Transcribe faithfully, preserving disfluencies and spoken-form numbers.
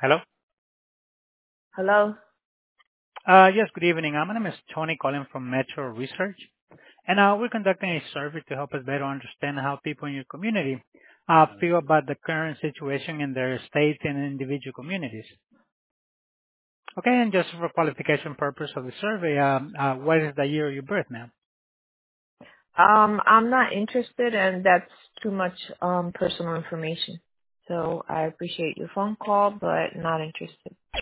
Hello. Hello? Uh Yes, good evening. Uh, My name is Tony calling from Metro Research, and uh we're conducting a survey to help us better understand how people in your community uh feel about the current situation in their states and individual communities. Okay, and just for qualification purpose of the survey, um, uh what is the year of your birth, ma'am? Um, I'm not interested and that's too much um personal information. So I appreciate your phone call, but not interested.